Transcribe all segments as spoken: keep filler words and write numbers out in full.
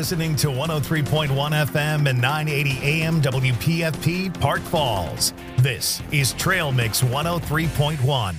listening to one oh three point one F M and nine eighty A M W P F P Park Falls. This is Trail Mix one oh three point one.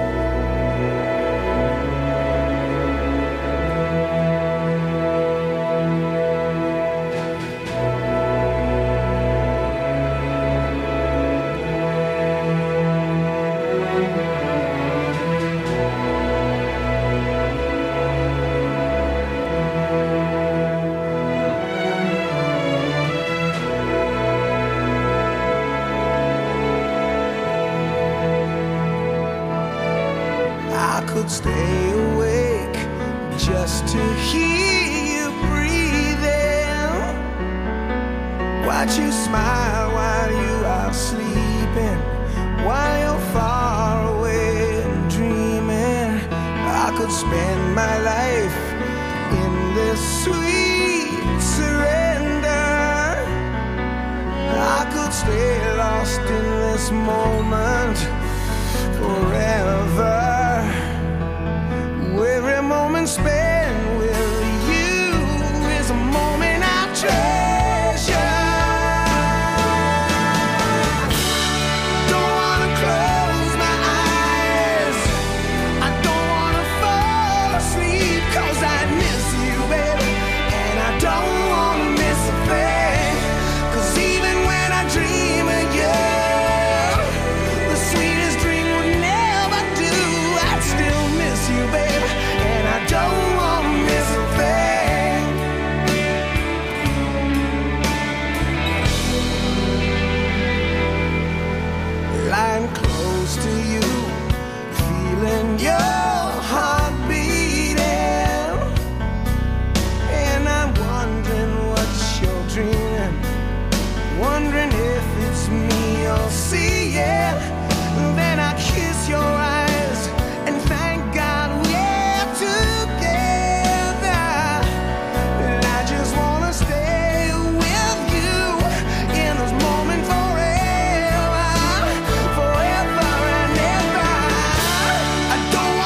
Stay awake just to hear you breathing. Watch you smile while you are sleeping, while you're far away and dreaming. I could spend my life in this sweet surrender. I could stay lost in this moment forever. Every moment spent with you is a moment I treasure. Don't wanna close my eyes, I don't wanna fall asleep, 'cause I miss you, baby, and I don't wanna miss a thing. 'Cause even when I dream of you, the sweetest dream would never do. I'd still miss you, baby, I don't want to miss a thing. Lying close to you, feeling your heart beating, and I'm wondering what you're dreaming, wondering if it's me you're seeing. Then I kiss your eyes and thank God we're together. And I just wanna stay with you in this moment forever, forever and ever. I don't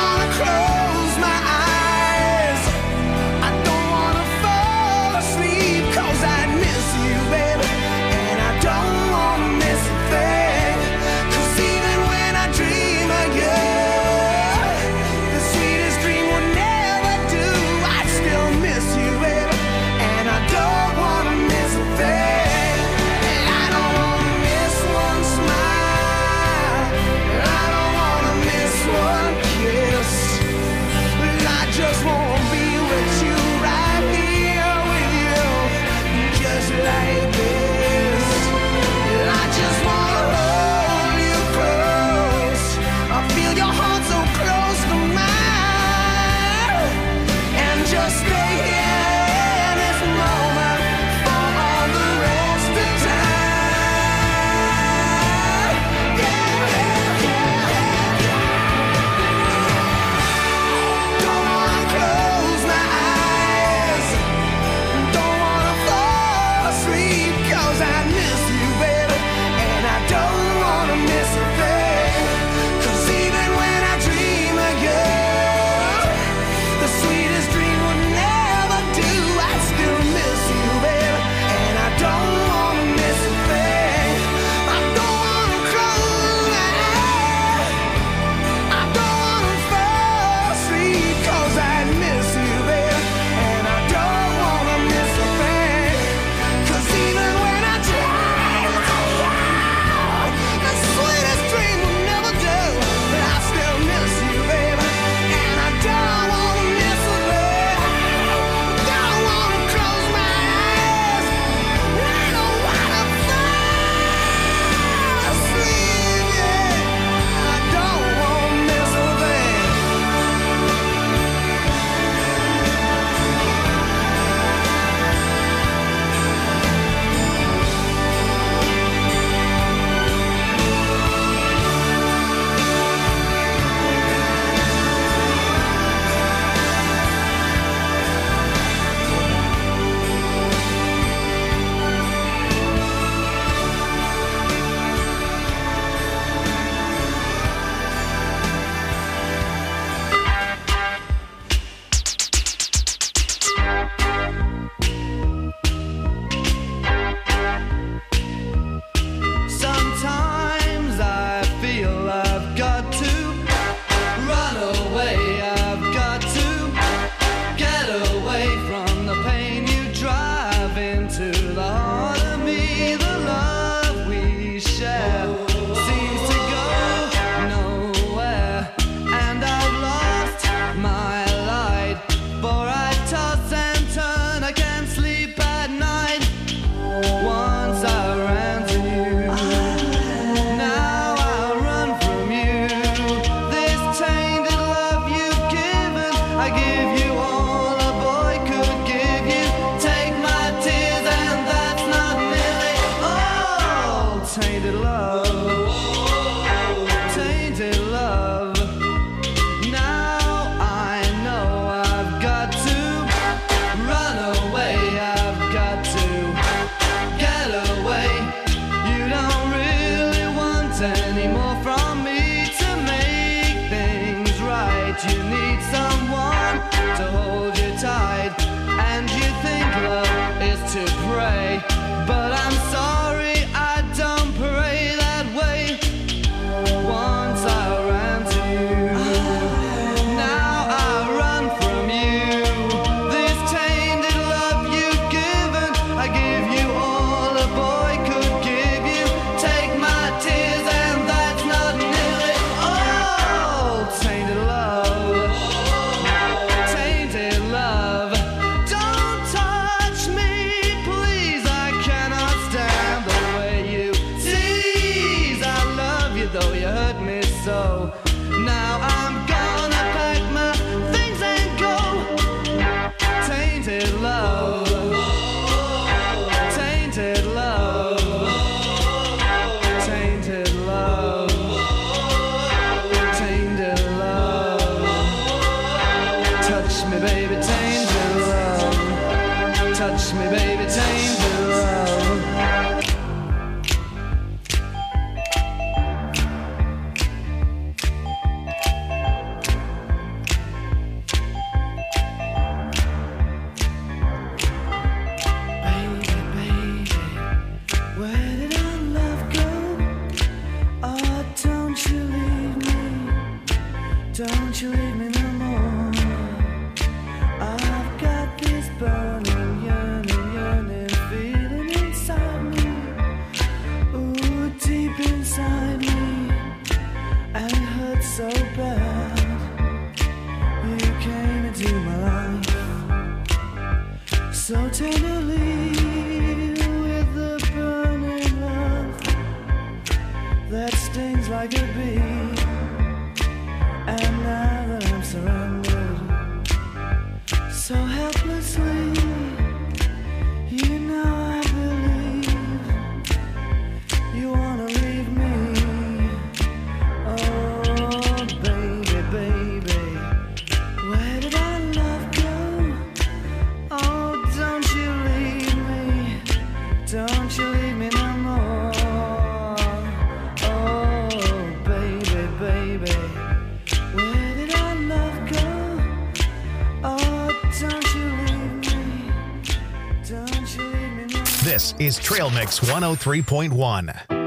This is Trail Mix one oh three point one.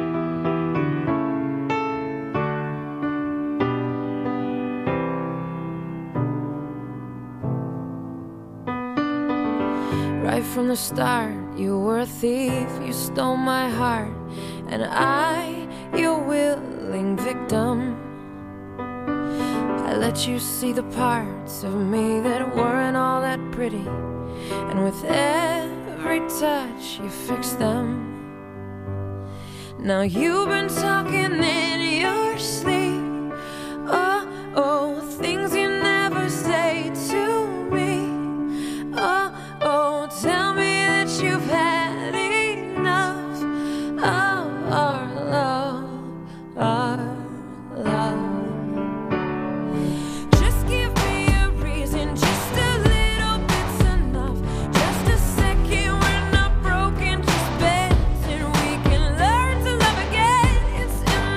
Right from the start, you were a thief, you stole my heart, and I, your willing victim. I let you see the parts of me that weren't all that pretty, and with every touch you fixed them. Now you've been talking in your sleep, oh, oh, things you never say to me. Oh, oh, tell me that you've had enough of our love, our love. Just give me a reason, just a little bit's enough. Just a second, we're not broken, just bent, and we can learn to love again. It's in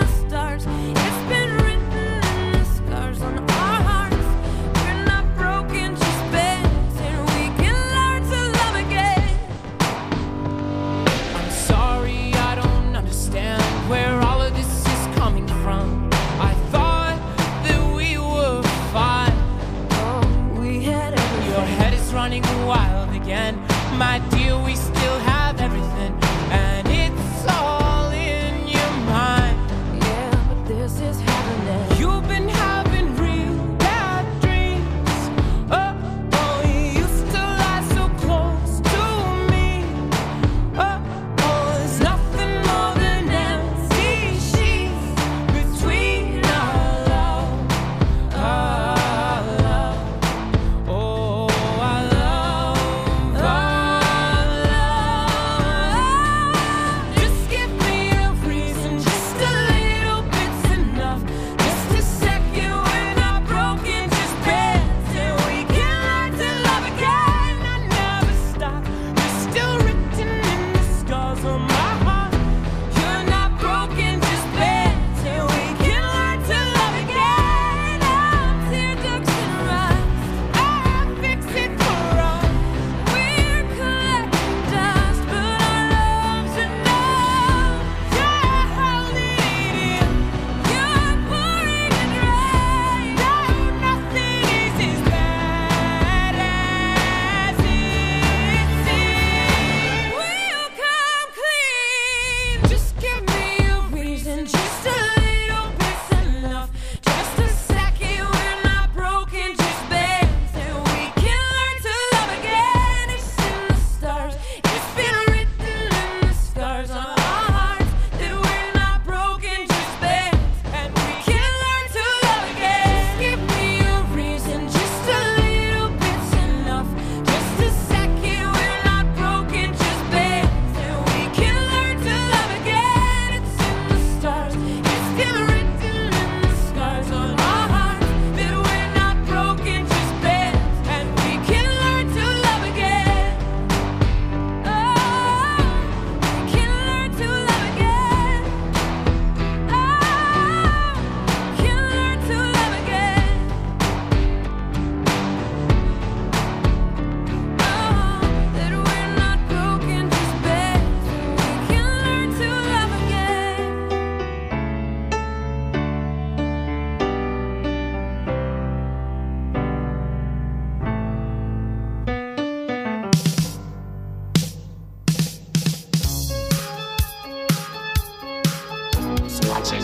watching?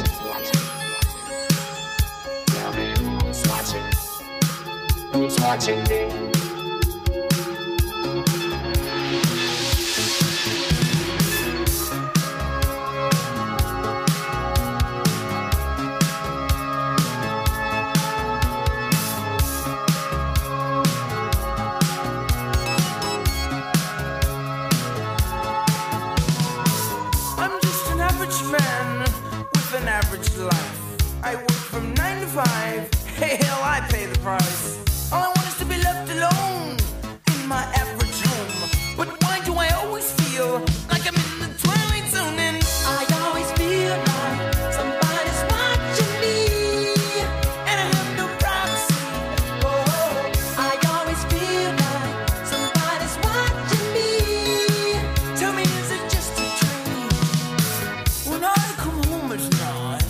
Tell me who's watching? Who's watching me? I work from nine to five. Hey, hell, I pay the price. All I want is to be left alone in my average home. But why do I always feel like I'm in the twilight zone? And I always feel like somebody's watching me, and I have no privacy. Oh, I always feel like somebody's watching me. Tell me, is it just a dream? When I come home at night,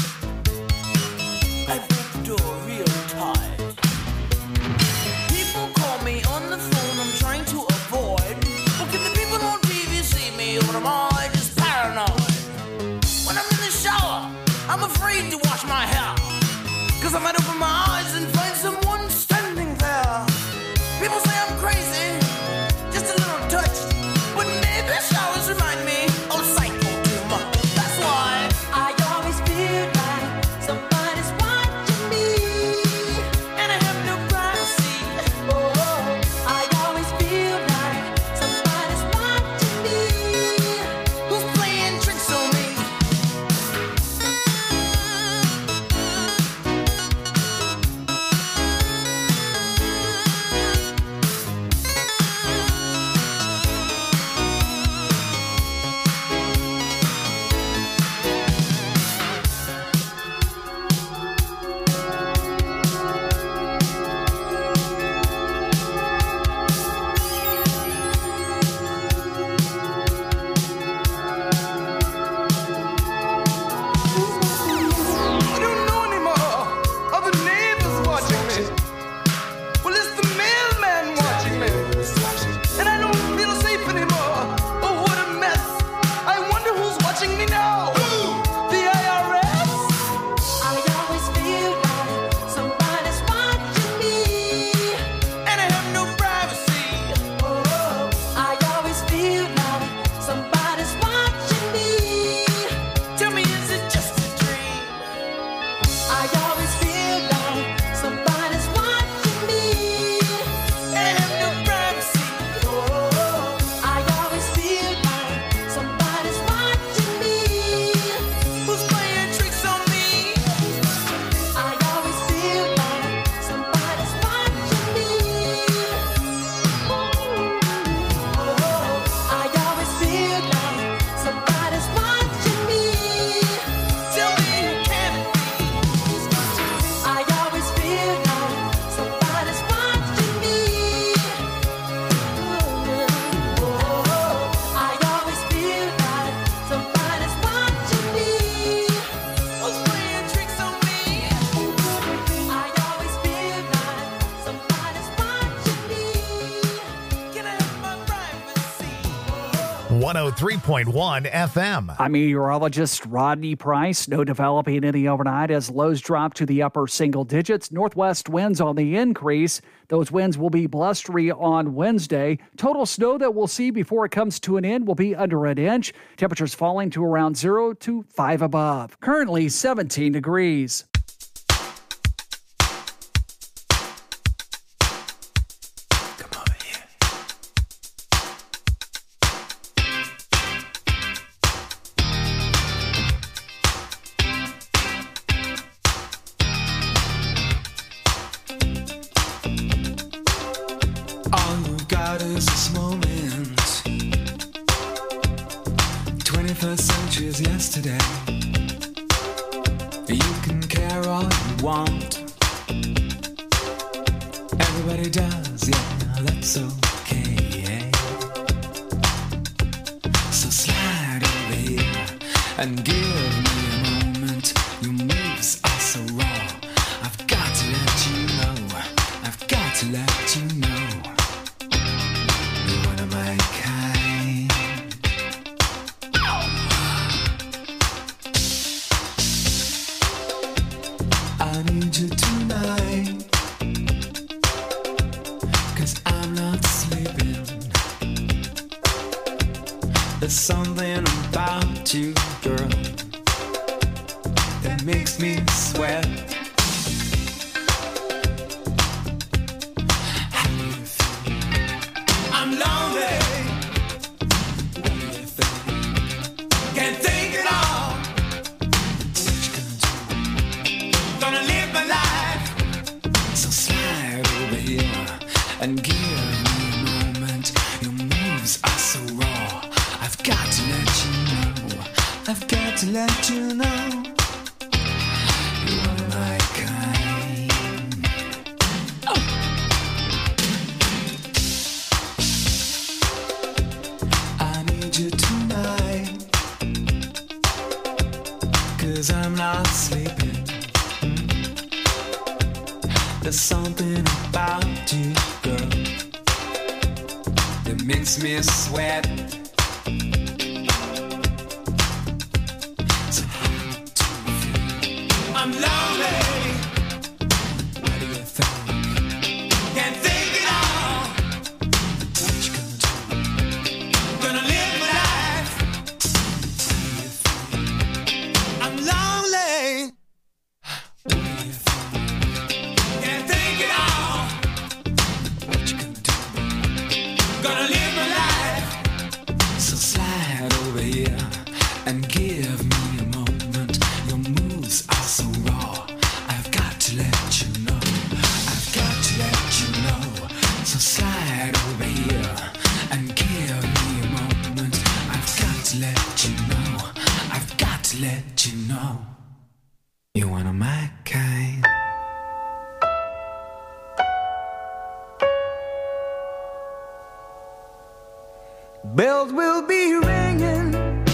I break the door real tight. People call me on the phone, I'm trying to avoid. But can the people on T V see me, or am I just paranoid? When I'm in the shower, I'm afraid to wash my hair, 'cause I might open my eyes and find someone standing there. People say I'm crazy, just a little touched, but maybe showers remind me of psycho too much. That's why I always feel like somebody's watching me, and I have no privacy. Oh, I always feel like somebody's watching me. Who's playing tricks on me? I don't know anymore. Are the neighbors watching me? Well, it's the mailman watching me. And I don't feel safe anymore. Oh, what a mess. I wonder who's watching me now. The I R S? I always feel like somebody's watching me, and I have no privacy. Oh, I always feel like somebody's watching me. Tell me, is it just a dream? I always feel like somebody's watching me, and I have no privacy. Oh, I always feel like somebody's watching me. Who's playing tricks on me? I always feel like somebody's watching me. Oh, I always feel like somebody's watching me. Tell me, who can it be? I always feel like somebody's watching me. Oh, I always feel like somebody's watching me. Who's playing tricks on me? I always feel like somebody's watching me. Can I have my privacy? one oh three point one F M. I'm meteorologist Rodney Price. No developing any overnight as lows drop to the upper single digits. Northwest winds on the increase. Those winds will be blustery on Wednesday. Total snow that we'll see before it comes to an end will be under an inch. Temperatures falling to around zero to five above. Currently seventeen degrees. All you've got is this moment. twenty-first century's yesterday. You can care all you want. Everybody does, yeah, that's okay. So slide over here and give me a moment. Your moves are so raw. I've got to let you know. I've got to let you know. You're one of my kind. I need you tonight, 'cause I'm not sleeping. There's something about you, girl, that makes me sweat. How do you feel? I'm lonely. What do you think? Can't think at all. What you gonna do? Gonna live my life. So slide over here and give me a moment. Your moves are so raw. I've got to let you know. I've got to let you know. You are my kind. Oh. I need you tonight, 'cause I'm not sleeping. There's something about you, girl, that makes me sweat. So how do you feel? I'm lonely. What do you think? Can't think at all. What you gonna do? Gonna live my life. How do you feel? I'm lonely. What do you think? Can't think at all. What you gonna do? Gonna live my life. So slide over here and give me a moment. Your moves are so raw. I've got to let you know. I've got to let you know. So slide over here and give me a moment. I've got to let you know. I've got to let you know. You're one of my kind. Bells will be ringing,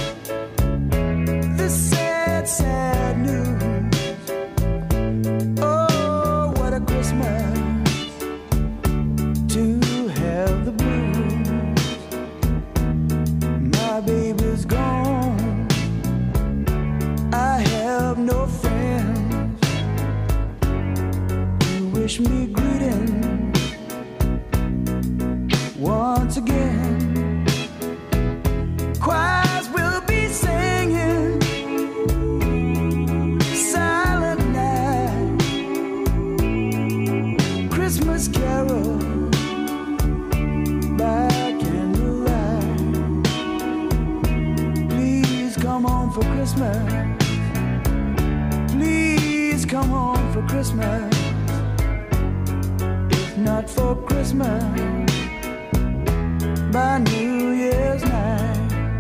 the sad, sad news. Oh, what a Christmas to have the blues. My baby's gone, I have no friends to wish me greetings once again. Choirs will be singing Silent Night, Christmas carol by candlelight. Please come home for Christmas. Please come home for Christmas. If not for Christmas, by New Year's night.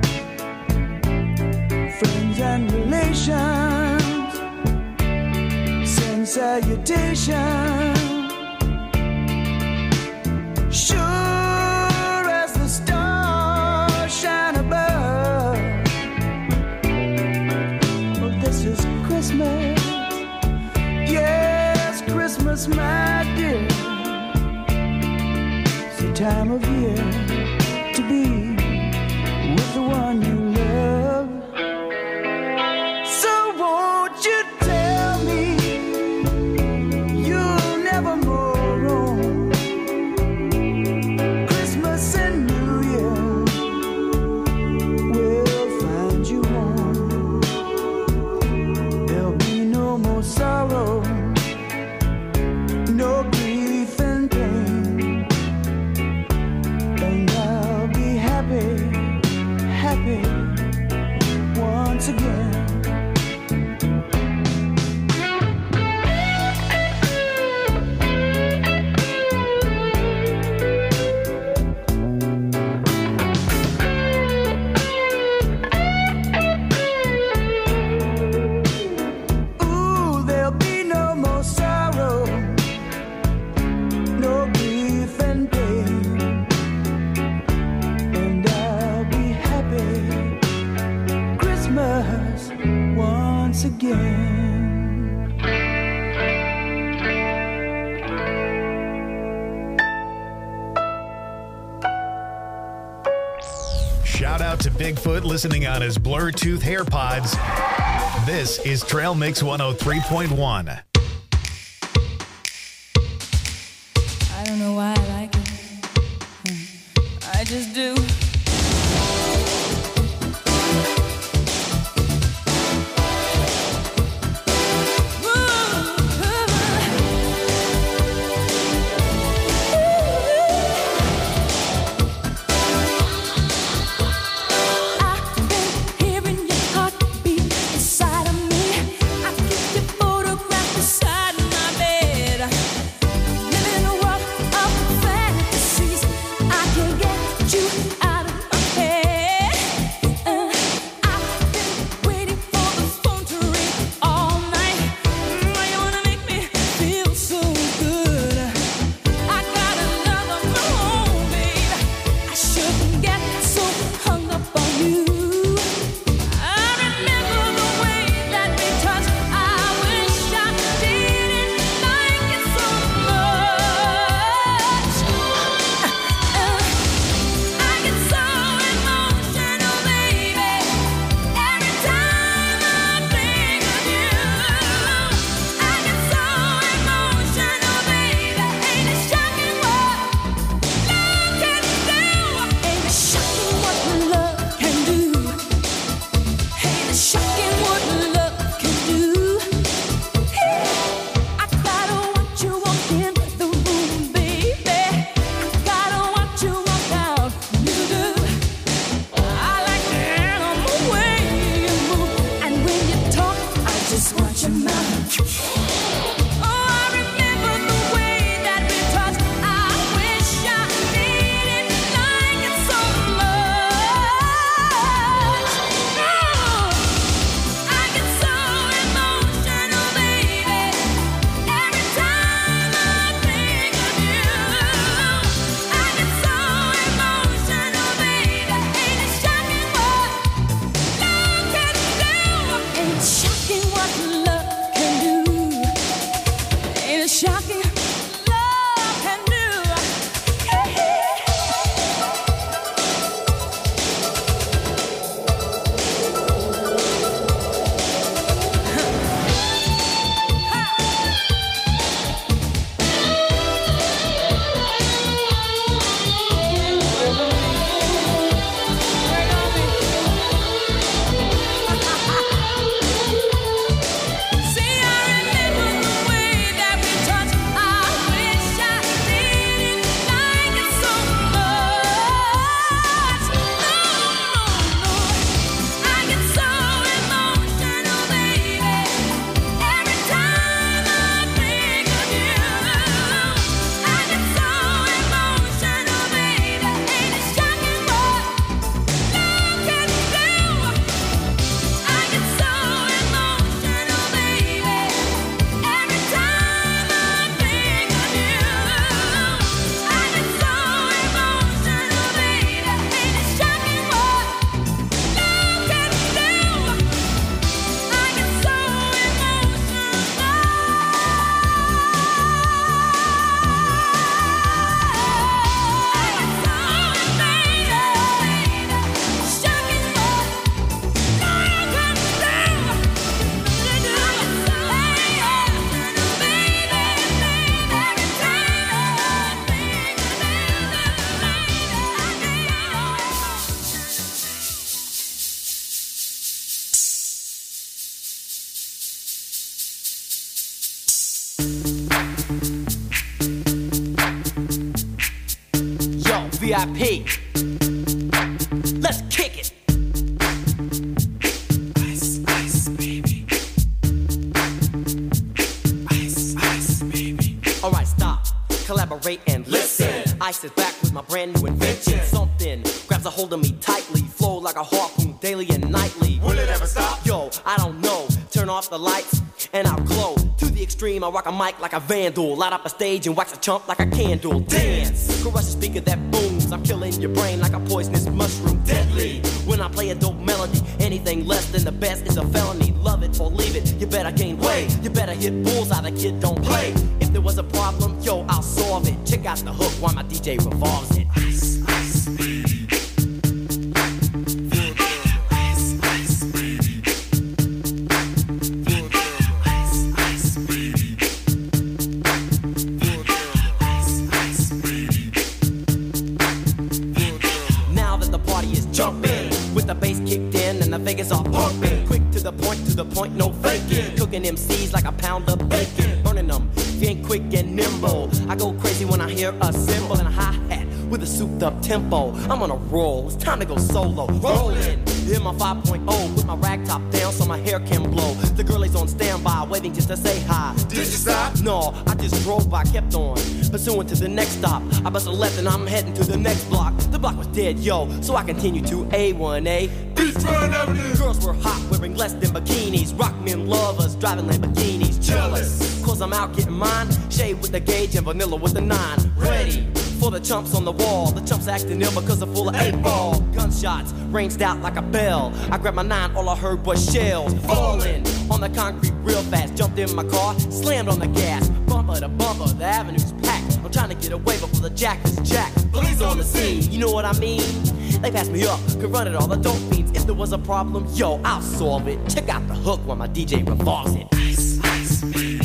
Friends and relations send salutations. Sure as the stars shine above. Oh, this is Christmas. Yes, Christmas, my dear. It's the time of year to be with the one you love. So won't you tell me you'll never more roam? Christmas and New Year will find you home. There'll be no more sorrow, no grief and pain, and I'll be happy, happy once again. Ooh, there'll be no more sorrow, no grief and pain, and I'll be happy Christmas once again. Shout out to Bigfoot listening on his Bluetooth AirPods. This is Trail Mix one oh three point one. don't know why I like it. I just do. V I P. Let's kick it. Ice, ice, baby. Ice, ice, baby. All right, stop. Collaborate and listen. Ice is back with my brand new invention. Something grabs a hold of me tightly. Flow like a harpoon daily and nightly. Will it ever stop? Yo, I don't know. Turn off the lights and I'll glow. To the extreme, I rock a mic like a vandal. Light up a stage and wax a chump like a candle. Dance, crush a speaker that booms. I'm killing your brain like a poisonous mushroom. Deadly, when I play a dope melody. Anything less than the best is a felony. Love it or leave it, you better gain weight. You better hit bullseye, the kid don't play. If there was a problem, yo, I'll solve it. Check out the hook while my D J revolves it. Ice, ice, baby. Ice, burning M Cs like a pound of bacon. Burning them, if you ain't quick and nimble. I go crazy when I hear a cymbal and a hi-hat with a souped up tempo. I'm on a roll, it's time to go solo. Rolling, in my five point oh, with my rag top down so my hair can blow. The girl is on standby, waiting just to say hi. Did you stop? No, I just drove by, kept on, pursuing to the next stop. I bust a left and I'm heading to the next block. The block was dead, yo, so I continued to A one A. Beachfront Avenue. Girls were hot, wearing less than bikinis. Rock men lovers, driving Lamborghinis. Jealous, cause I'm out getting mine. Shade with the gauge and vanilla with the nine. Ready for the chumps on the wall. The chumps acting ill because they're full of eight ball. Gunshots ranged out like a bell. I grabbed my nine, all I heard was shells falling on the concrete real fast. Jumped in my car, slammed on the gas. Bumper to bumper, the avenue's packed. I'm trying to get away before the jack is jacked. Police on the scene, you know what I mean? They passed me up, could run it all, the dope fiends. If there was a problem, yo, I'll solve it. Check out the hook while my D J revolves it. Ice, ice, baby.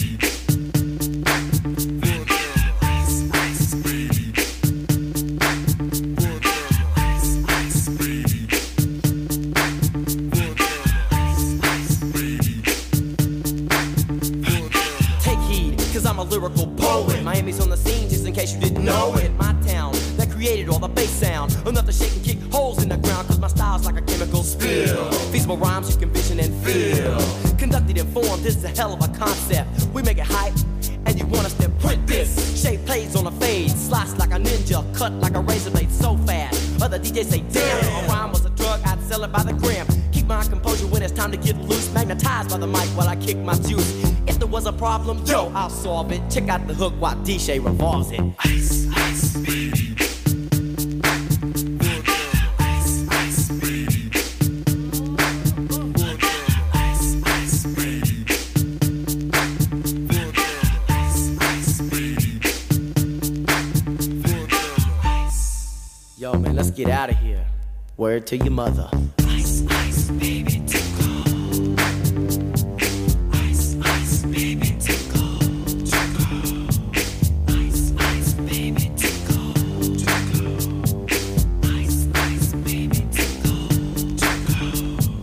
Lyrical poet. Miami's on the scene, just in case you didn't know it. My town that created all the bass sound, enough to shake and kick holes in the ground. Cause my style's like a chemical spill. Feasible rhymes you can vision and feel. Conducted in form, this is a hell of a concept. We make it hype, and you want us to print this. Shape plays on a fade, slice like a ninja, cut like a razor blade so fast. Other D Js say, damn, a rhyme was a drug, I'd sell it by the gram. Keep my composure when it's time to get loose. Magnetized by the mic while I kick my juice. If there was a problem, yo, I'll solve it. Check out the hook while D J revolves it. Ice, ice, baby. Ice, ice, baby. Ice, ice, baby. Ice, ice, baby. Yo, man, let's get out of here. Word to your mother. Ice, ice, baby, too cold. Ice, ice, baby, too cold. Too cold. Ice, ice, baby, too cold. Too cold. Ice, ice, baby, too cold. Too cold.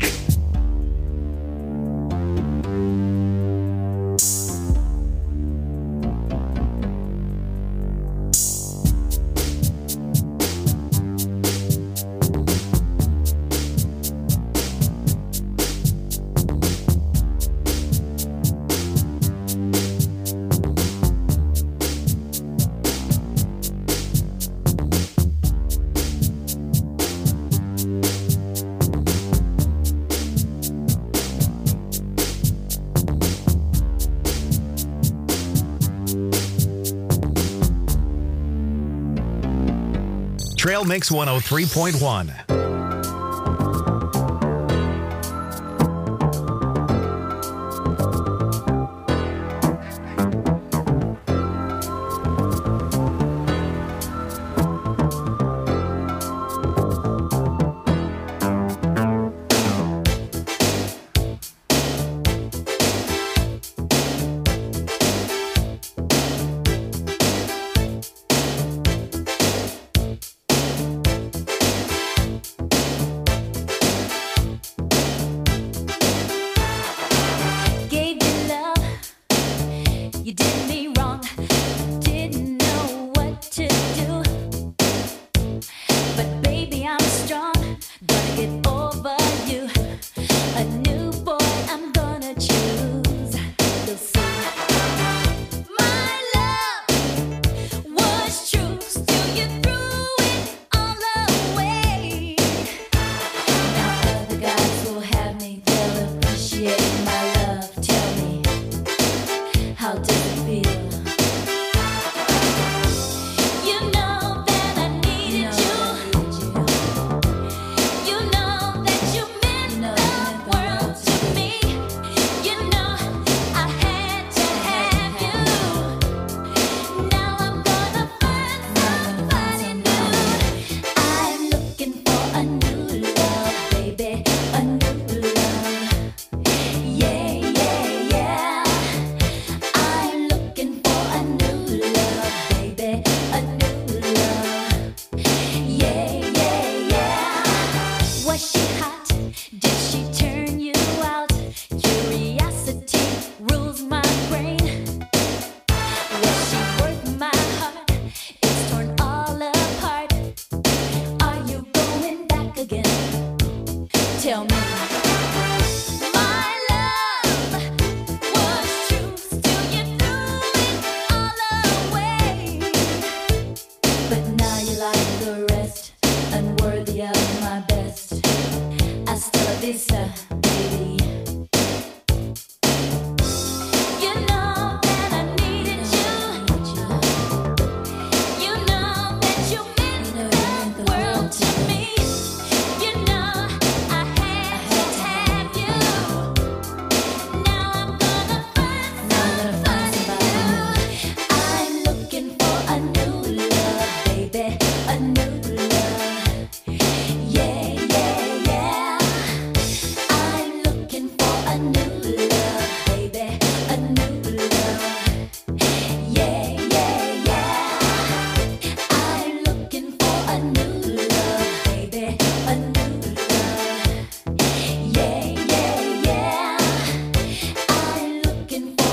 Trail Mix one oh three point one.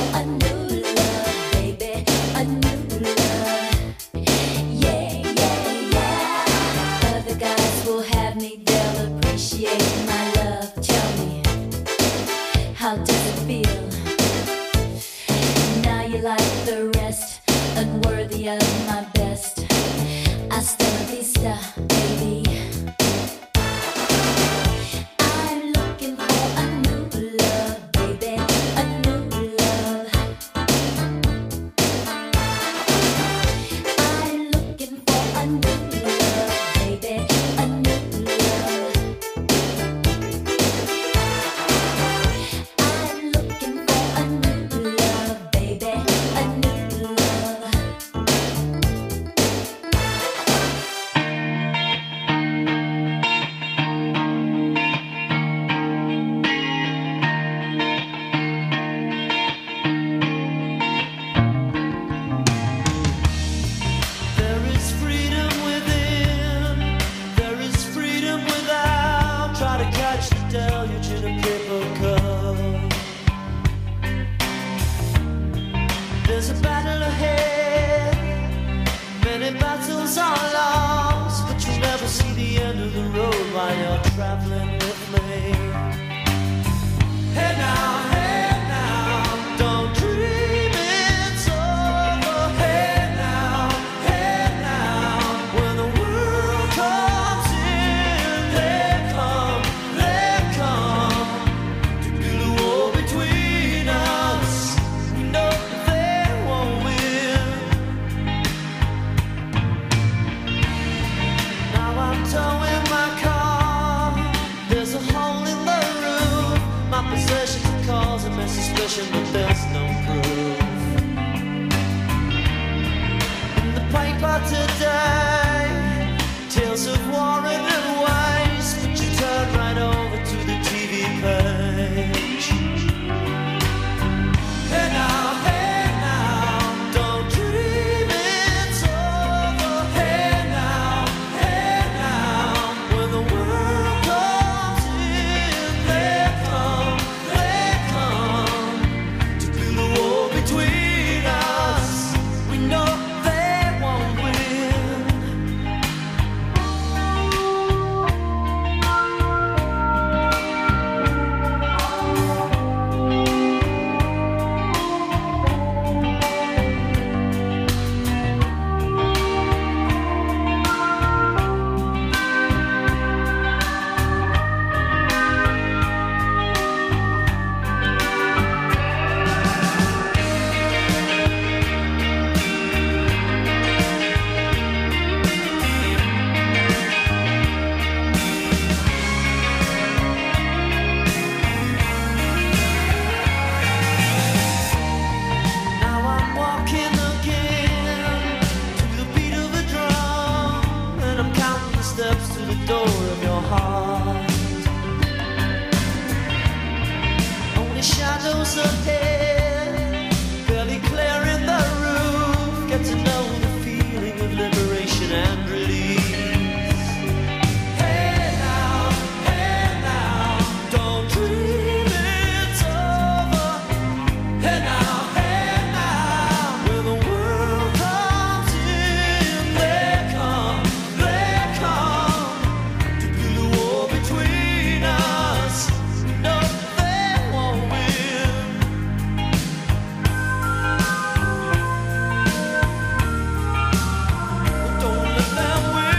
for a new love, baby, a new love. Yeah, yeah, yeah. Other guys will have me, they'll appreciate my love. Tell me, how does it feel? Now you like the rest, unworthy of my best. Hasta la vista, baby. I'm looking for a new love, baby, a new love. I'm looking for a new love, baby, a new love. I'm looking for a new love, baby, a new love. There is freedom within, there is freedom without. Try to catch the deluge in a paper cup. There's a battle ahead, many battles are lost, but you'll never see the end of the road while you're traveling with me. Hey now, hey now, don't dream it's over. Hey now, hey now, when the world comes in, they come, they come to build a wall between us. We know they won't win. Now I'm towing my car. There's a hole in the roof. My possessions are causing me suspicion, but there's no proof. In the paper today, tales of war and waste, but you turn right over to the T V page. Hey now, hey now, don't dream it's over. Hey now, hey now, when the world comes in, they come, they come to build a wall between us. We know they won't win. Now I'm walking again to the beat of a drum, and I'm counting the steps to the door of your heart. Only shadows ahead, barely clearing the roof. Get to know the feeling of liberation and release. Hey now, hey now, don't dream it's over. Hey now, hey now, when the world comes in, they come, they come to build a wall between us. No, they won't win. Don't let them win.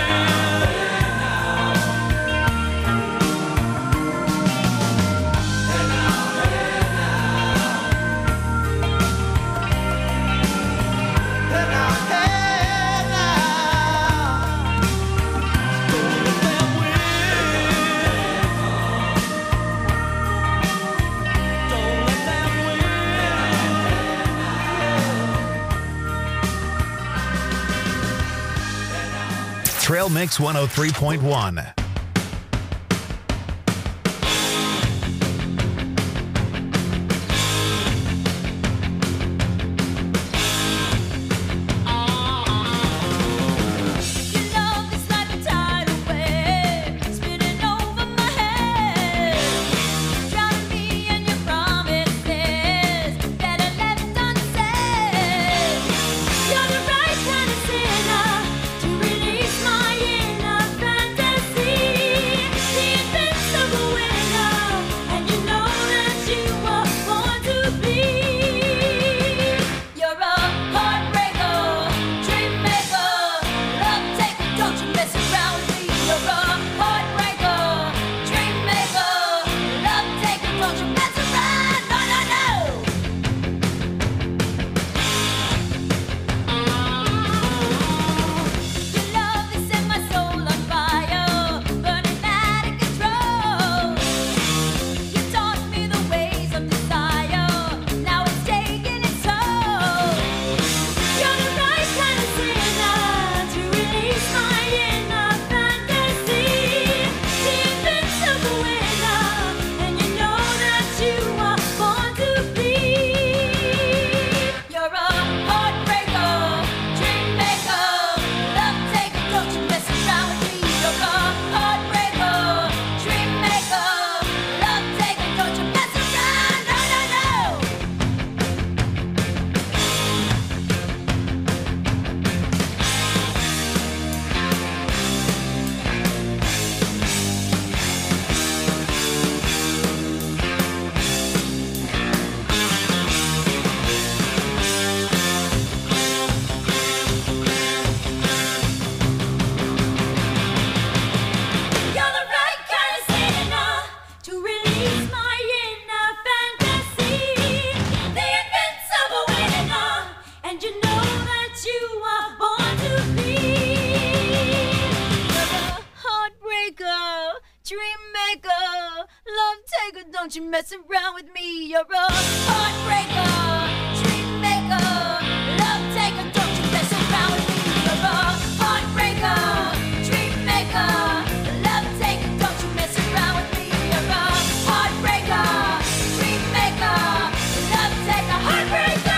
Hey now, hey now, don't let them win. Don't let them win. Trail Mix one oh three point one. You know this like a tidal wave, spinning over my head, drowning me in your promises that Don't you mess around with me. You're a heartbreaker, dream maker, love taker. Don't you mess around with me. You're a heartbreaker, dream maker, love taker. Don't you mess around with me. You're a heartbreaker, dream maker, love taker, heartbreaker.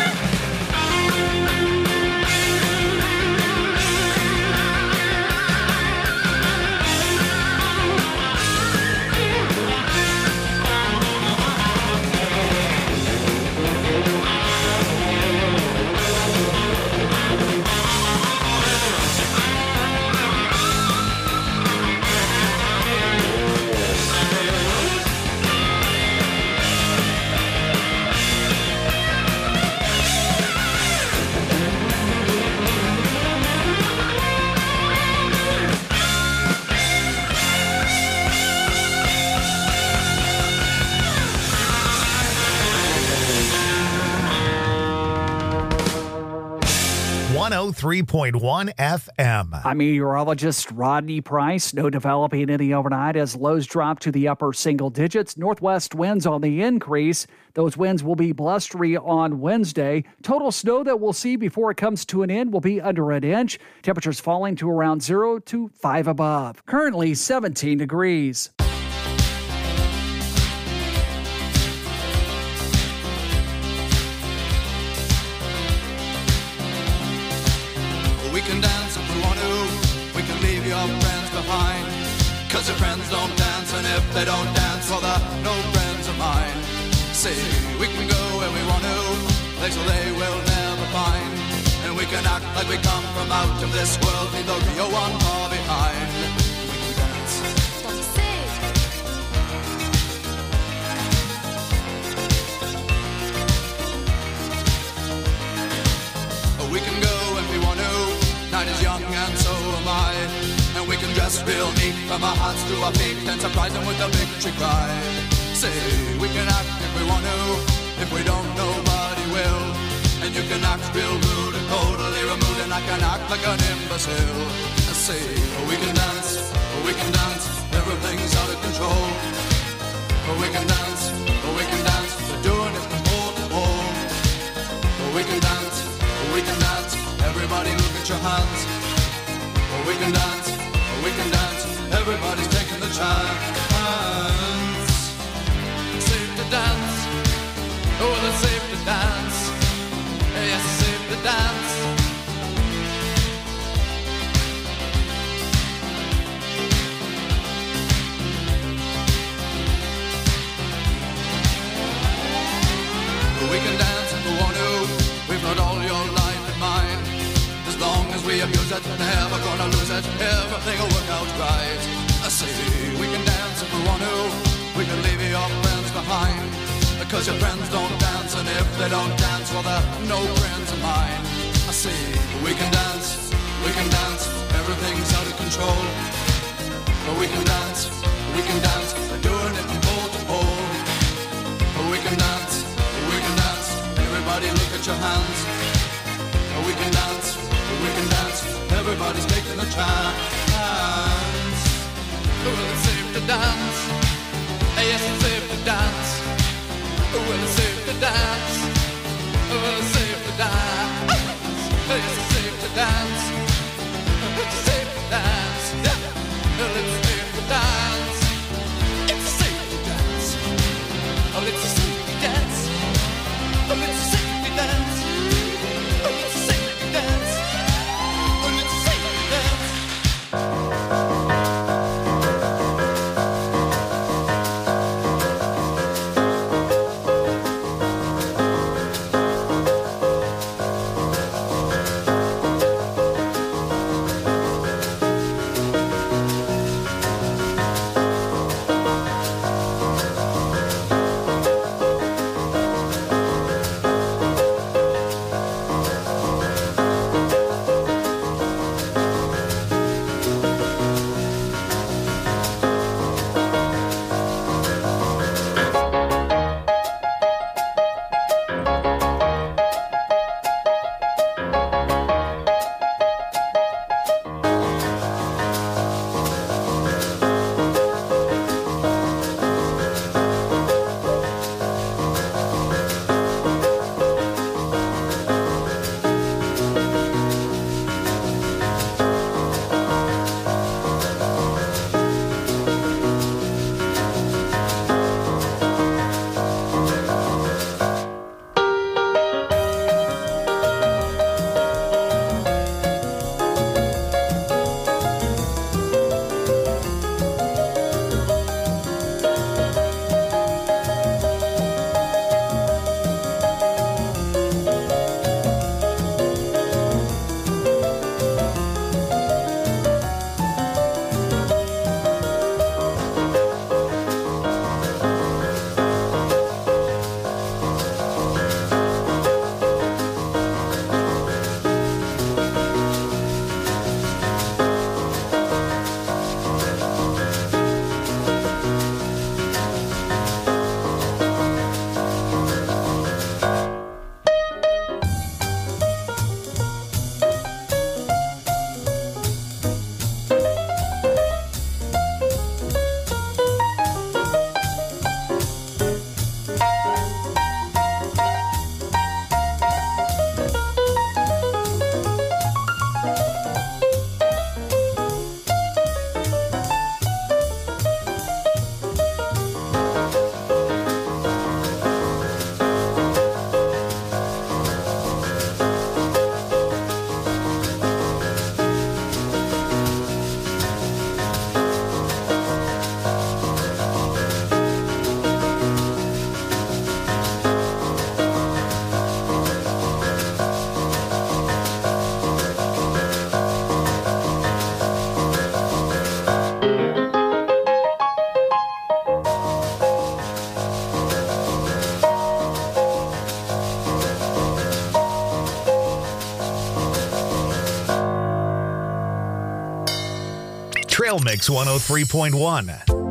one oh three point one F M. I'm meteorologist Rodney Price. No developing in the overnight as lows drop to the upper single digits. Northwest winds on the increase. Those winds will be blustery on Wednesday. Total snow that we'll see before it comes to an end will be under an inch. Temperatures falling to around zero to five above. Currently seventeen degrees. We can dance if we want to, we can leave your friends behind. Cause your friends don't dance, and if they don't dance, well they're no friends of mine. See, we can go where we want to, places they will never find. And we can act like we come from out of this world, leave the real one far behind. We can dance. Don't you say? We can go if we want to, night is young and so am I. And we can dress real neat from our hearts to our feet and surprise them with a victory cry. Say, we can act if we want to, if we don't nobody will. And you can act real rude and totally removed, and I can act like an imbecile. I say, we can dance, we can dance, everything's out of control. We can dance, we can dance, we're doing it from pole to pole. We can dance, we can dance, everybody look at your hands. We can dance, we can dance, everybody's taking the chance. Safe to dance, oh it's safe to dance. Yes, it's safe to dance. We can dance if we want to, we've got all your life in mind. As long as we abuse it, never gonna lose it, everything will work out right. I say, we can dance if we want to, we can leave your friends behind. Because your friends don't dance, and if they don't dance, well they're no friends of mine. I say, we can dance, we can dance, everything's out of control. But we can dance, we can dance, we're doing it from pole to pole. But we can dance, we can dance, everybody look at your hands. We can dance, we can dance, everybody's taking a chance. Well, it's safe to dance, yes, it's safe to dance. Well, it's safe to dance, well, it's safe to dance. Yes, it's safe to dance, it's safe to dance. Well, it's safe to dance, it's safe to dance. Oh, it's safe to dance, oh, it's safe to dance. Oh, it's safe to dance, oh, it's safe to dance. Trail Mix one oh three point one.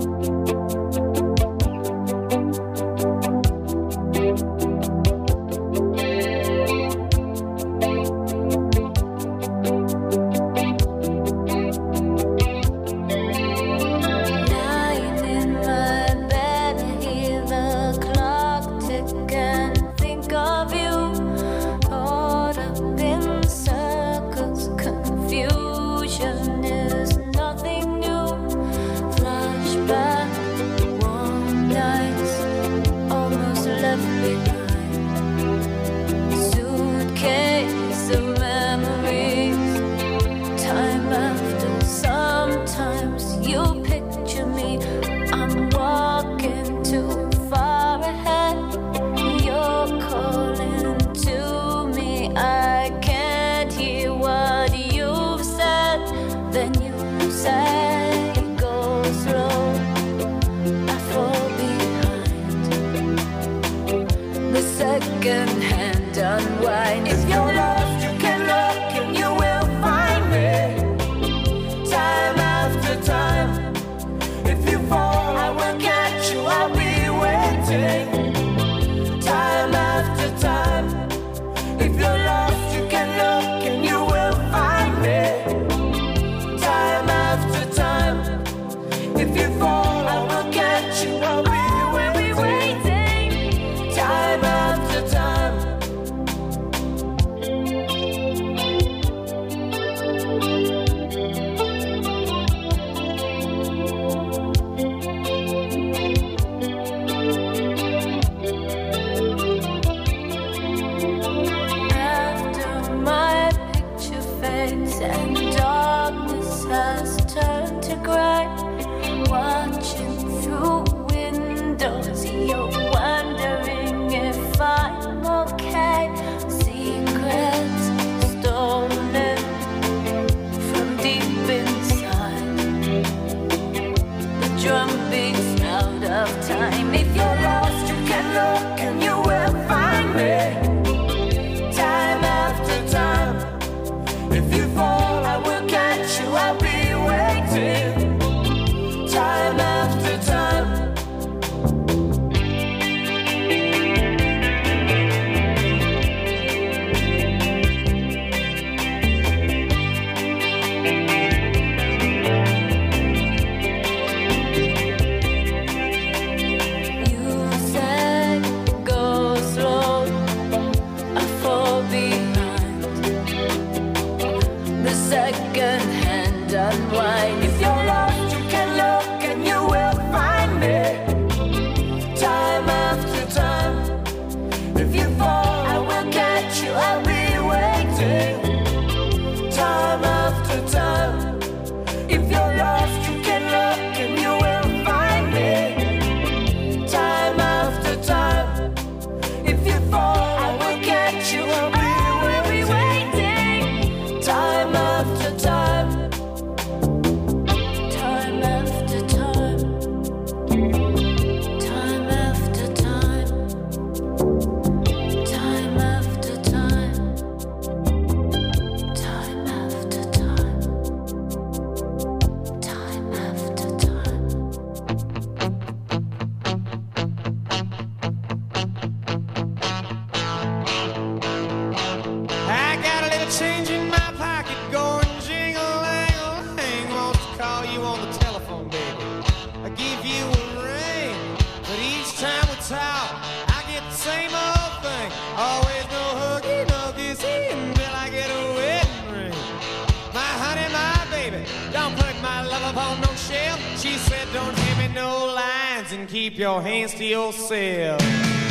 Keep your hands to yourself.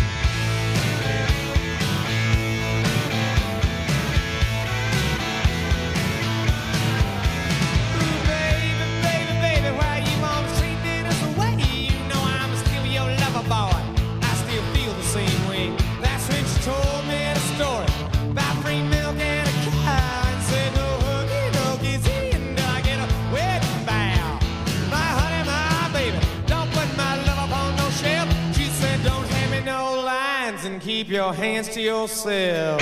Ooh, baby, baby, baby, why you always treating us away? You know I'm still your lover boy. I still feel the same way. That's when she told me the story about free milk and a cow, and said no hooky, no kissy until I get a wedding vow. My honey, my baby, don't put my love up on no shelf. She said don't hand me no lines and keep your hands to yourself.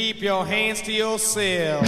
keep your hands to yourself.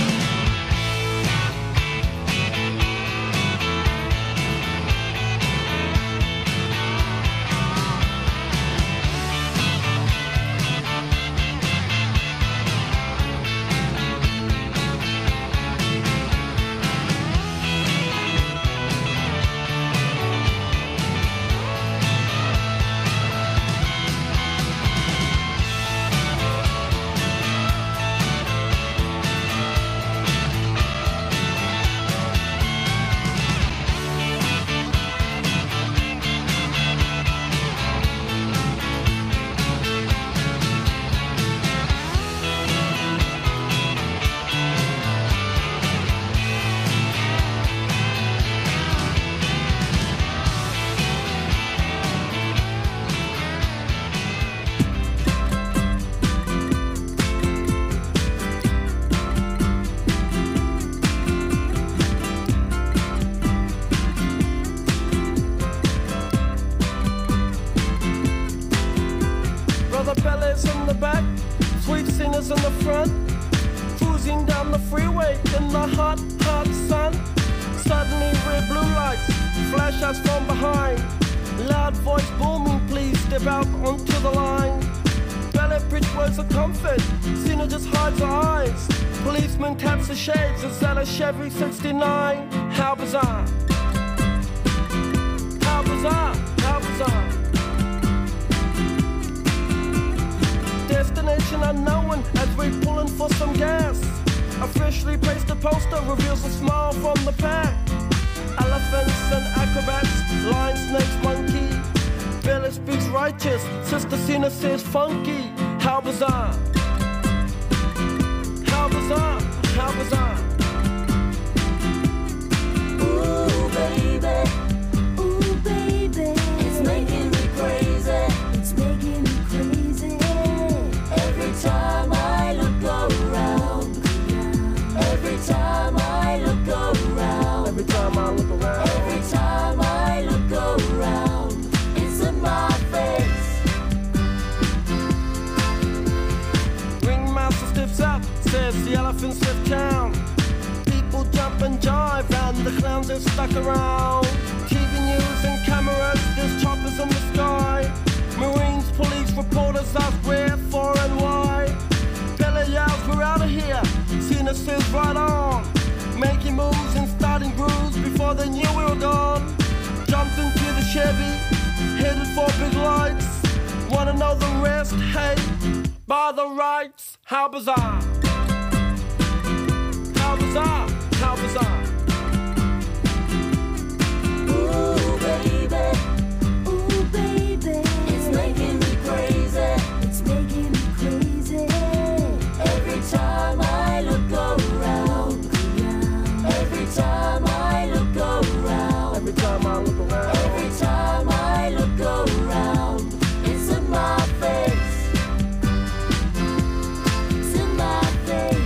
Brother Bellas in the back, sweet singers in the front, cruising down the freeway in the hot, hot sun. Suddenly red blue lights flash us from behind. Loud voice booming, please step out onto the line. Ballet bridge words of comfort, Cena just hides her eyes. Policeman taps the shades, it's at a Chevy sixty-nine. How bizarre, how bizarre, how bizarre. Destination unknown as we're pulling for some gas. Officially placed a poster reveals a smile from the pack. Elephants and acrobats, lion, snakes, monkey. Billy speaks righteous, Sister Cena says funky. How bizarre, how bizarre, how bizarre. Ooh, baby, ooh, baby, it's making me crazy, it's making me crazy. Every time I look around, every time I look around, every time I look around, every time I look around, it's in my face. Ringmaster stiffs up, says the elephants left town. People jump and jive and the clowns are stuck around. T V news and cameras, there's choppers in the sky. Marines, police, reporters ask where, for and why. Pele yells, we're out of here. Cena says right on. Making moves and starting grooves before they knew we were gone. Jumped into the Chevy, headed for big lights. Wanna know the rest? Hey, by the rights. How bizarre, how bizarre, how bizarre. Ooh, baby, ooh, baby, it's making me crazy, it's making me crazy. Every time I look around, every time I look around, every time I look around, every time I look around, it's in my face, it's in my face.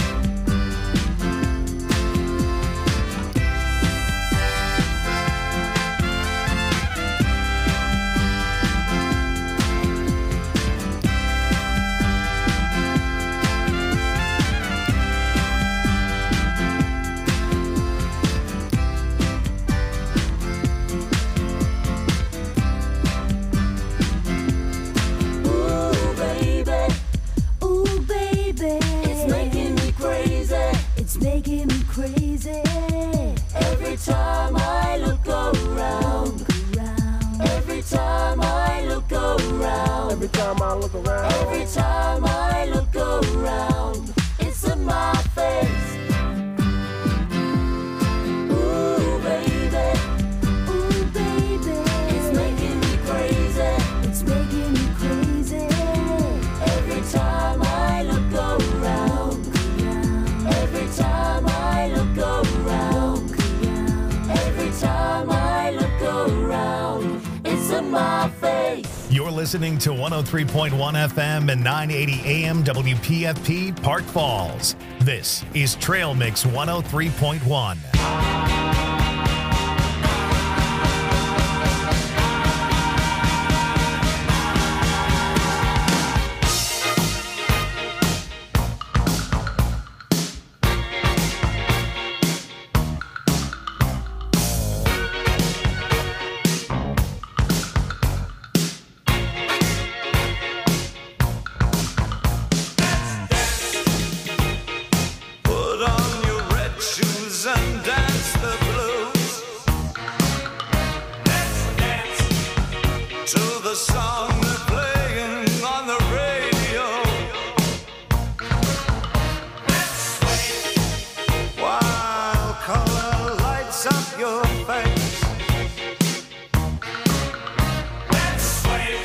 Ooh, baby, ooh, baby, it's making me crazy, it's making me crazy. Every time I look around, every time I look around, every time I look around, every time I look around, it's in my face. Ooh, baby, ooh, baby, it's making me crazy, it's making me crazy. Every time I look around, every time I look around, every time I look around, it's in my face. You're listening to one oh three point one F M and nine eighty A M W P F P Park Falls. This is Trail Mix one oh three point one.